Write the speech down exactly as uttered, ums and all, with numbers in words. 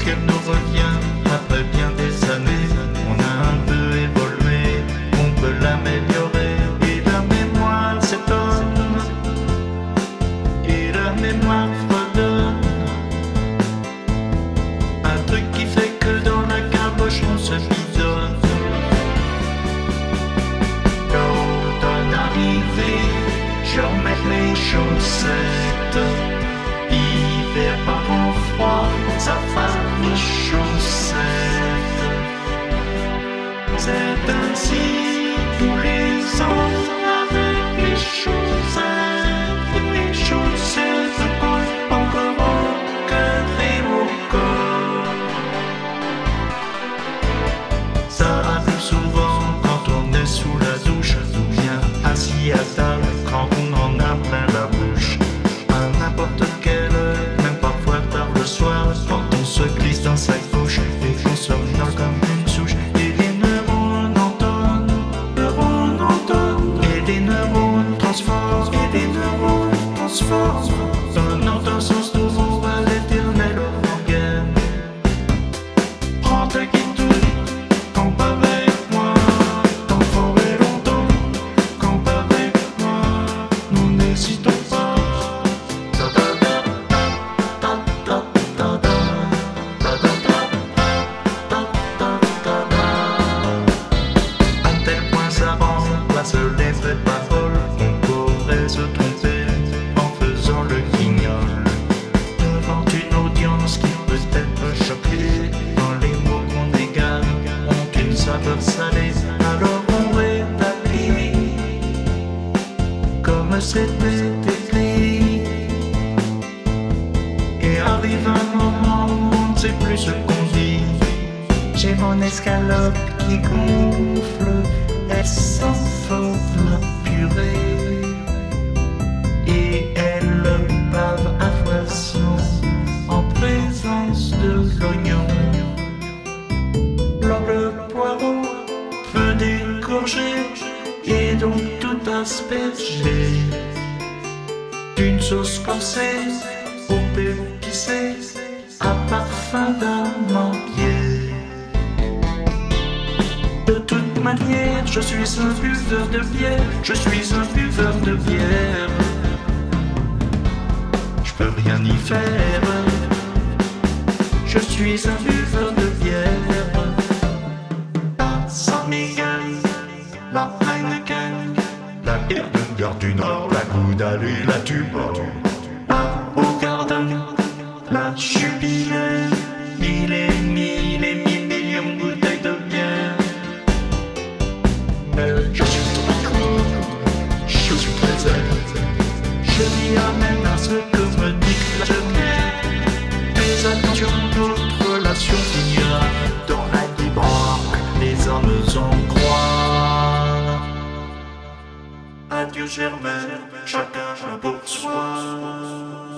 lorsqu'elle nous revient après bien des années. On a un peu évolué, on peut l'améliorer. Et la mémoire s'étonne, et la mémoire fredonne. Un truc qui fait que dans la caboche on se bidonne. L'automne arrivé, je remets les chaussettes. Hiver par grand froid, ça fait les chaussettes. C'est ainsi tous les ans avec les chaussettes. Les chaussettes collent encore au cœur et au corps. Ça arrive souvent quand on est sous la douche, ou bien assis à table quand on en a plein la bouche. À n'importe quelle heure, même parfois tard le soir, quand on se glisse dans sa couche et qu'on somnole comme une souche. Et les neurones entonnent, neurones entonnent, et les neurones transforment, et les neurones transforment. Donnant un sens nouveau à l'éternel organe. Prends ta guitare, campe avec moi, t'en ferai longtemps, campe avec moi, nous n'hésitons pas. À tel point ça remplace les vraies paroles, on pourrait se tromper en faisant le guignol devant une audience qui peut être choquée quand les mots qu'on égale ont une saveur salée. Alors on rétablit comme c'était écrit. Et arrive un moment où on ne sait plus ce qu'on dit. J'ai mon escalope qui gonfle, elle s'enfourne la purée. Et elle bave à foison en présence de l'oignon. Blanc le poireau peut dégorger et donc tout asperger d'une sauce corsée au épicé à parfum d'amandier. De toute manière, je suis un buveur de bière, je suis un buveur de bière. Je peux rien y faire, je suis un buveur de bière. La San Miguel, la Heineken, la bière de Gare du Nord, la Goudale et la Tuborg. Au Gardin, la Jubilée, mille et mille et mille millions de bouteilles de bière. Euh, je suis très cool, je suis très zen. Je m'y amène à ce que me dicte la jeunesse. Mais attention, notre relation finira dans la Tuborg. Les hommes en croient. Adieu Germaine, chacun pour soi.